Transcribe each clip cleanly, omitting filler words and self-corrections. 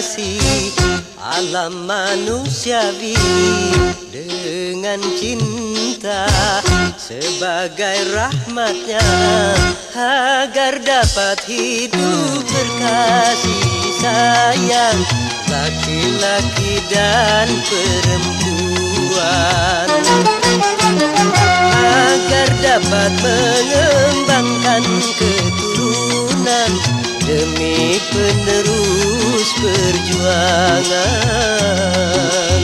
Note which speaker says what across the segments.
Speaker 1: kasih alam manusiawi dengan cinta sebagai rahmatnya agar dapat hidup berkasih sayang laki-laki dan perempuan, agar dapat mengembangkan keturunan demi penerus perjuangan.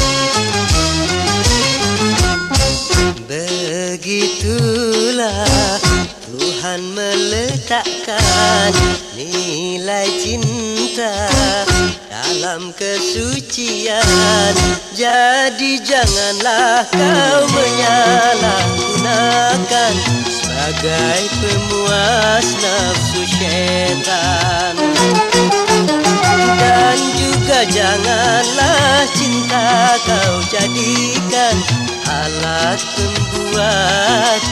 Speaker 1: Begitulah Tuhan meletakkan nilai cinta dalam kesucian. Jadi janganlah kau menyalahgunakan sebagai pemuas nafsu syaitan. Dan juga janganlah cinta kau jadikan alat pembuat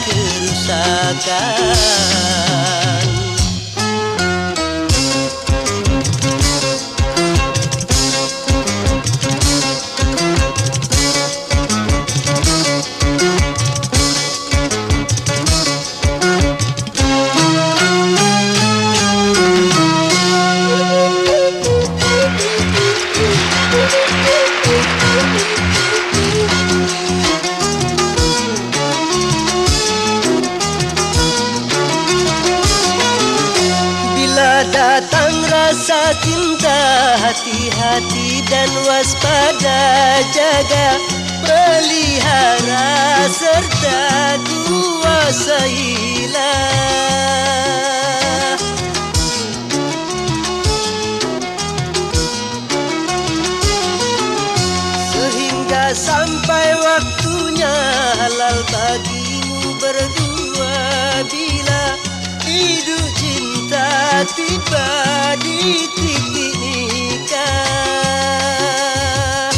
Speaker 1: kerusakan. Datang rasa cinta, hati-hati dan waspada, jaga, pelihara serta kuasailah. Sehingga sampai waktunya halal bagimu berdua bila hidup cinta tiba di titik nikah.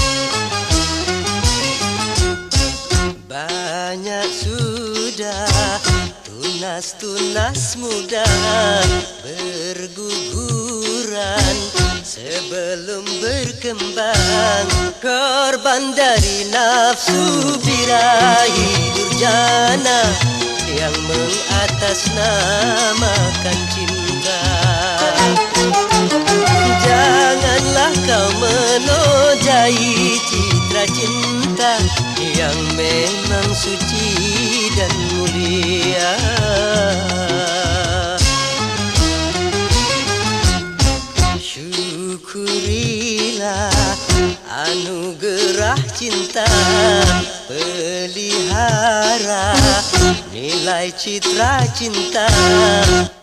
Speaker 1: Banyak sudah tunas-tunas muda berguguran sebelum berkembang, korban dari nafsu birahi durjana yang mengatasnamakan cinta. Janganlah kau menodai citra cinta yang memang suci dan mulia. Syukurilah anugerah cinta, pelihara nilai citra cinta.